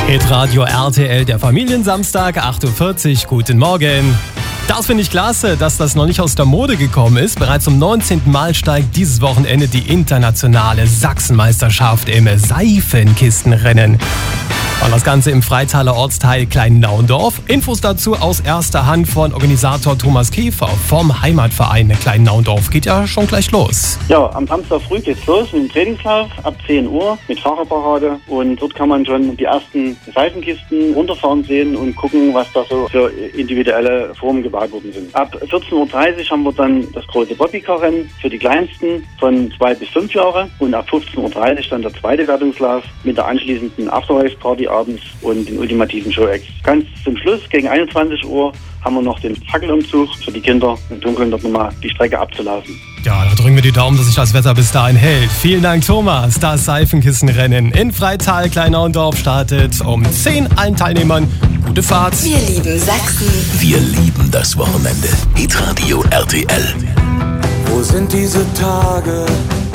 Hitradio RTL, der Familiensamstag, 8.40 Uhr. Guten Morgen. Das finde ich klasse, dass das noch nicht aus der Mode gekommen ist. Bereits zum 19. Mal steigt dieses Wochenende die internationale Sachsenmeisterschaft im Seifenkistenrennen. Und das Ganze im Freitaler Ortsteil Klein-Naundorf. Infos dazu aus erster Hand von Organisator Thomas Käfer vom Heimatverein Klein-Naundorf. Geht ja schon gleich los. Ja, am Samstag früh geht's los mit dem Trainingslauf ab 10 Uhr mit Fahrerparade. Und dort kann man schon die ersten Seifenkisten runterfahren sehen und gucken, was da so für individuelle Formen gebaut worden sind. Ab 14.30 Uhr haben wir dann das große Bobbycar-Rennen für die Kleinsten von 2 bis 5 Jahre. Und ab 15.30 Uhr dann der zweite Wertungslauf mit der anschließenden Afterrace-Party abends und den ultimativen Show-Acts. Ganz zum Schluss, gegen 21 Uhr, haben wir noch den Fackelumzug für die Kinder im Dunkeln dort nochmal die Strecke abzulaufen. Ja, da drücken wir die Daumen, dass sich das Wetter bis dahin hält. Vielen Dank, Thomas. Das Seifenkissenrennen in Freital Klein-Naundorf startet um 10 allen Teilnehmern. Gute Fahrt. Wir lieben Sachsen. Wir lieben das Wochenende. Hitradio RTL. Wo sind diese Tage?